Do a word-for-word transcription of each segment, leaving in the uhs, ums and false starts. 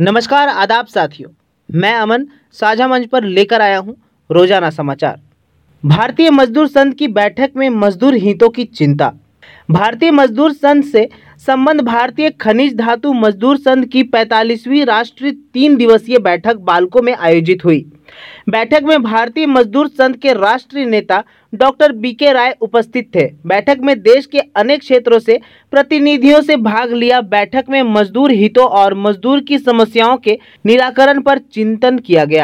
नमस्कार, आदाब साथियों। मैं अमन साझा मंच पर लेकर आया हूं रोजाना समाचार। भारतीय मजदूर संघ की बैठक में मजदूर हितों की चिंता। भारतीय मजदूर संघ से संबंध भारतीय खनिज धातु मजदूर संघ की पैंतालीसवीं राष्ट्रीय तीन दिवसीय बैठक बालको में आयोजित हुई। बैठक में भारतीय मजदूर संघ के राष्ट्रीय नेता डॉक्टर बी के राय उपस्थित थे। बैठक में देश के अनेक क्षेत्रों से प्रतिनिधियों से भाग लिया। बैठक में मजदूर हितों और मजदूर की समस्याओं के निराकरण पर चिंतन किया गया।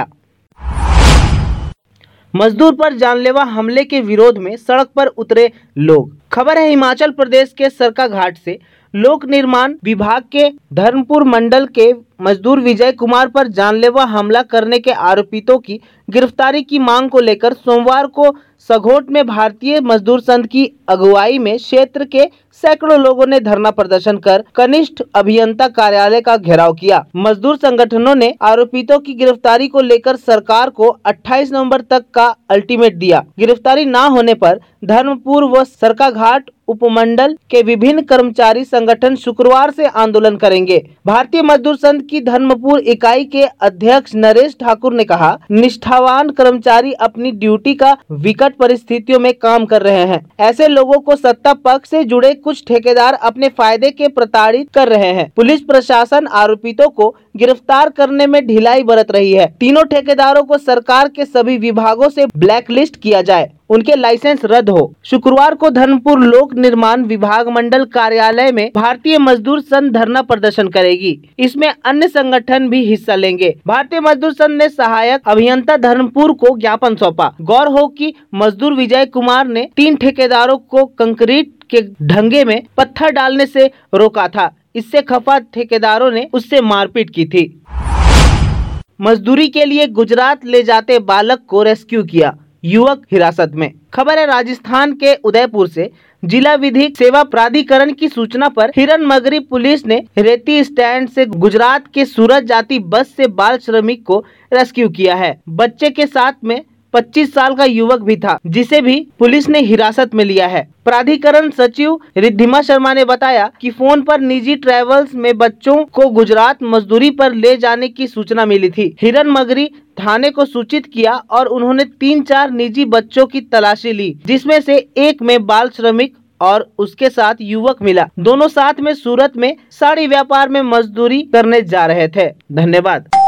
मजदूर पर जानलेवा हमले के विरोध में सड़क पर उतरे लोग। खबर है हिमाचल प्रदेश के सरकाघाट से लोक निर्माण विभाग के धर्मपुर मंडल के मजदूर विजय कुमार पर जानलेवा हमला करने के आरोपितों की गिरफ्तारी की मांग को लेकर सोमवार को सघोट में भारतीय मजदूर संघ की अगुवाई में क्षेत्र के सैकड़ों लोगों ने धरना प्रदर्शन कर कनिष्ठ अभियंता कार्यालय का घेराव किया। मजदूर संगठनों ने आरोपितों की गिरफ्तारी को लेकर सरकार को अट्ठाईस नवंबर तक का अल्टीमेट दिया। गिरफ्तारी न होने पर धर्मपुर व सरकाघाट उपमंडल के विभिन्न कर्मचारी संगठन शुक्रवार से आंदोलन करेंगे। भारतीय मजदूर संघ की धर्मपुर इकाई के अध्यक्ष नरेश ठाकुर ने कहा, निष्ठावान कर्मचारी अपनी ड्यूटी का विकट परिस्थितियों में काम कर रहे हैं। ऐसे लोगों को सत्ता पक्ष से जुड़े कुछ ठेकेदार अपने फायदे के प्रताड़ित कर रहे हैं। पुलिस प्रशासन आरोपितों को गिरफ्तार करने में ढिलाई बरत रही है। तीनों ठेकेदारों को सरकार के सभी विभागों से ब्लैकलिस्ट किया जाए, उनके लाइसेंस रद्द हो। शुक्रवार को धर्मपुर लोक निर्माण विभाग मंडल कार्यालय में भारतीय मजदूर संघ धरना प्रदर्शन करेगी। इसमें अन्य संगठन भी हिस्सा लेंगे। भारतीय मजदूर संघ ने सहायक अभियंता धर्मपुर को ज्ञापन सौंपा। गौर हो कि मजदूर विजय कुमार ने तीन ठेकेदारों को कंक्रीट के ढंगे में पत्थर डालने से रोका था। इससे खफा ठेकेदारों ने उससे मारपीट की थी। मजदूरी के लिए गुजरात ले जाते बालक को रेस्क्यू किया, युवक हिरासत में। खबर है राजस्थान के उदयपुर से। जिला विधिक सेवा प्राधिकरण की सूचना पर हिरनमगरी पुलिस ने रेती स्टैंड से गुजरात के सूरत जाती बस से बाल श्रमिक को रेस्क्यू किया है। बच्चे के साथ में पच्चीस साल का युवक भी था, जिसे भी पुलिस ने हिरासत में लिया है। प्राधिकरण सचिव रिद्धिमा शर्मा ने बताया कि फोन पर निजी ट्रेवल्स में बच्चों को गुजरात मजदूरी पर ले जाने की सूचना मिली थी। हिरनमगरी थाने को सूचित किया और उन्होंने तीन चार निजी बच्चों की तलाशी ली, जिसमें से एक में बाल श्रमिक और उसके साथ युवक मिला। दोनों साथ में सूरत में साड़ी व्यापार में मजदूरी करने जा रहे थे। धन्यवाद।